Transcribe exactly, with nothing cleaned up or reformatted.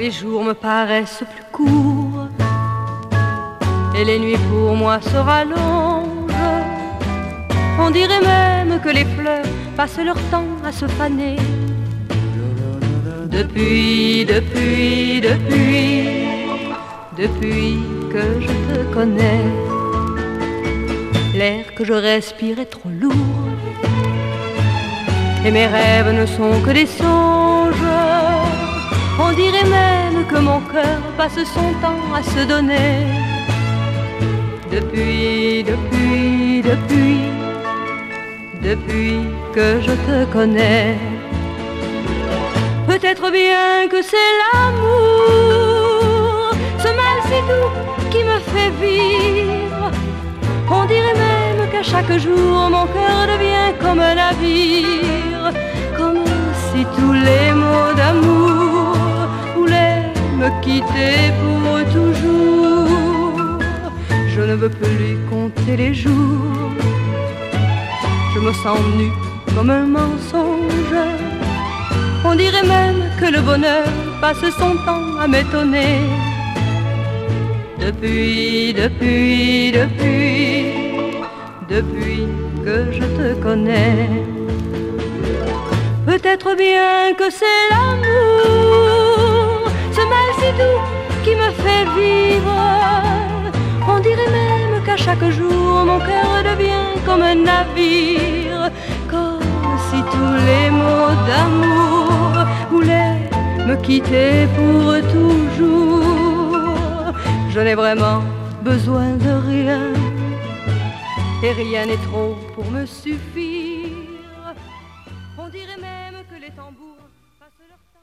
les jours me paraissent plus courts et les nuits pour moi se rallongent. On dirait même que les fleurs passent leur temps à se faner. Depuis, depuis, depuis, depuis que je te connais, l'air que je respire est trop lourd et mes rêves ne sont que des songes. On dirait même que mon cœur passe son temps à se donner. Depuis, depuis, depuis, depuis que je te connais. Peut-être bien que c'est l'amour, ce mal si doux qui me fait vivre. On dirait même qu'à chaque jour mon cœur devient comme un navire, comme si tous les mots d'amour voulaient me quitter pour toujours. Je ne veux plus compter les jours, je me sens nu comme un mensonge. On dirait même que le bonheur passe son temps à m'étonner. Depuis, depuis, depuis, depuis que je te connais. Peut-être bien que c'est l'amour, ce mal si doux qui me fait vivre. On dirait même qu'à chaque jour mon cœur devient comme un navire, comme si tous les mots d'amour voulaient me quitter pour toujours. Je n'ai vraiment besoin de rien et rien n'est trop pour me suffire. On dirait même que les tambours passent leur temps.